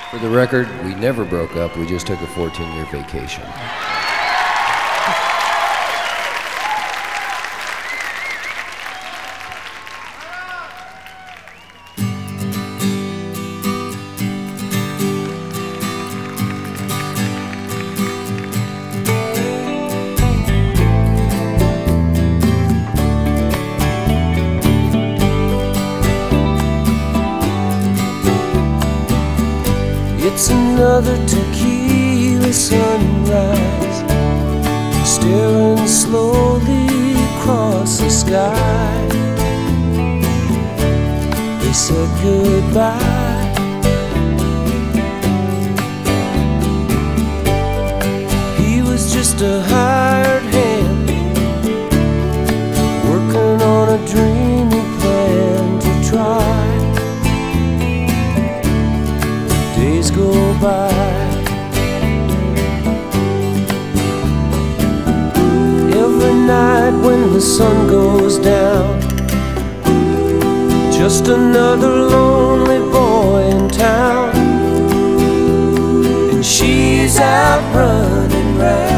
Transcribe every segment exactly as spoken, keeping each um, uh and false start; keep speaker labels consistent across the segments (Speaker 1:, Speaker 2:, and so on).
Speaker 1: For the record, we never broke up, we just took a fourteen-year vacation.
Speaker 2: It's another tequila sunrise, staring slowly across the sky. They said goodbye. He was just a hired hand, working on a dream he planned to try. Days go by. Every night when the sun goes down, just another lonely boy in town, and she's out running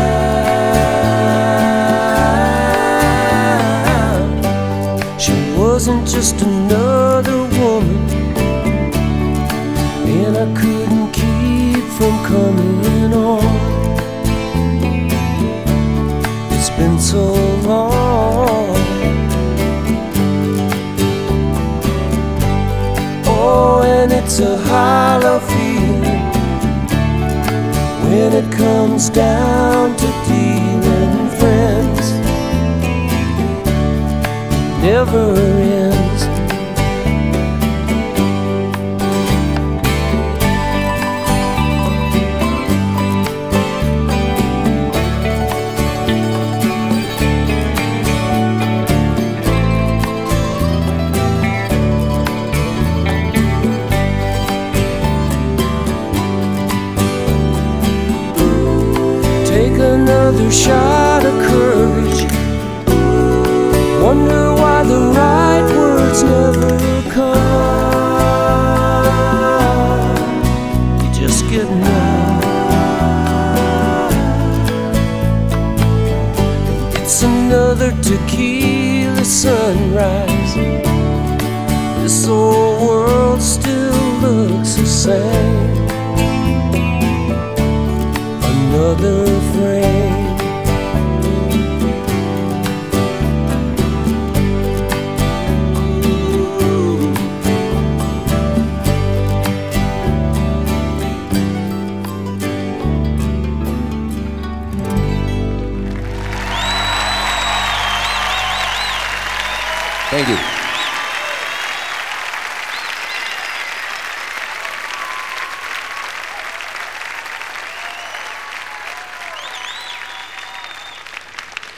Speaker 2: round. She wasn't just another woman, and I couldn't keep from coming on. It's been so long. Oh, and it's a hollow feeling when it comes down to dealing friends. Never ends. Take another shot of courage, wonder why the right words never come. You just get numb. It's another tequila sunrise, this old world still looks the same. Another frame.
Speaker 1: Thank you.